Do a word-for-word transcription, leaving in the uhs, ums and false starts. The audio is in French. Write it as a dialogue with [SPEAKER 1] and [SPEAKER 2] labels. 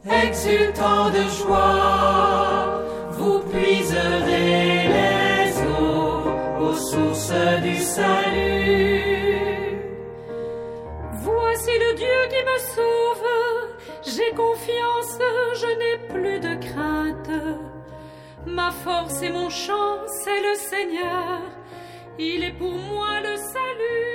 [SPEAKER 1] exultant de joie, vous puiserez les eaux aux sources du salut.
[SPEAKER 2] Voici le Dieu qui me sauve, j'ai confiance, je n'ai plus de crainte. Ma force et mon chant, c'est le Seigneur, il est pour moi le salut.